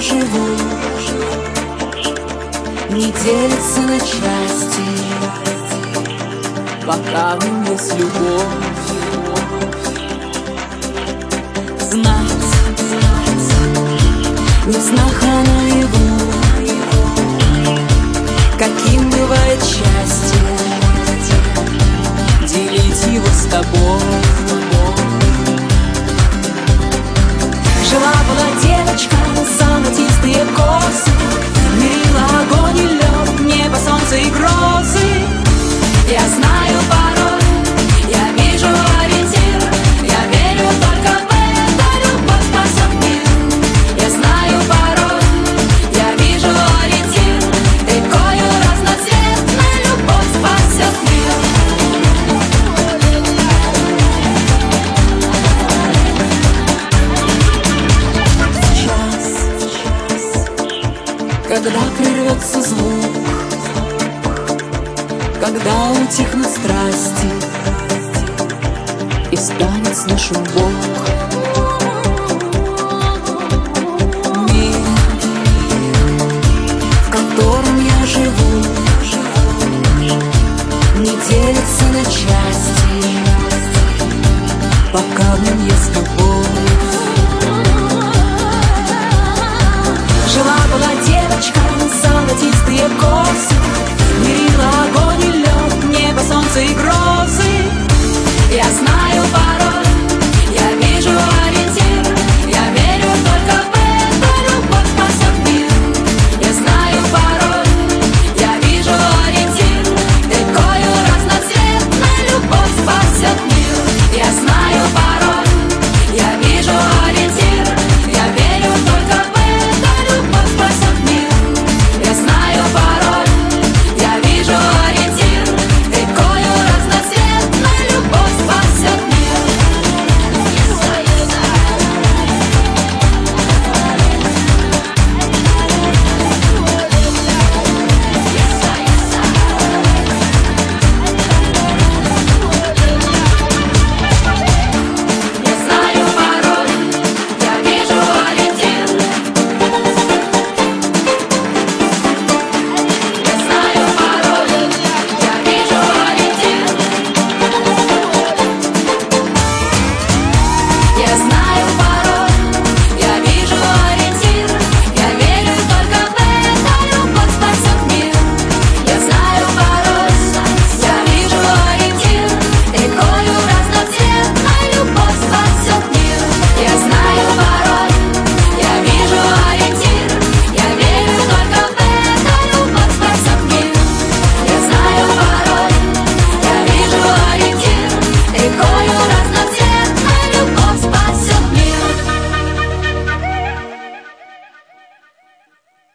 живут, не делятся на части, пока в нем есть любовь. Знать, не в снах, а наяву, каким бывает счастье, делить его с тобой. Жила-была девочка, золотистые косы, мерила огонь и лед, небо, солнце и грозы. Я знаю пароль, я вижу ориентир, я верю только в это, любовь спасет мир. Я знаю пароль, я вижу ориентир, рекою разноцветной любовь спасет мир. Когда прервется звук, когда утихнут страсти и станет слышен Бог,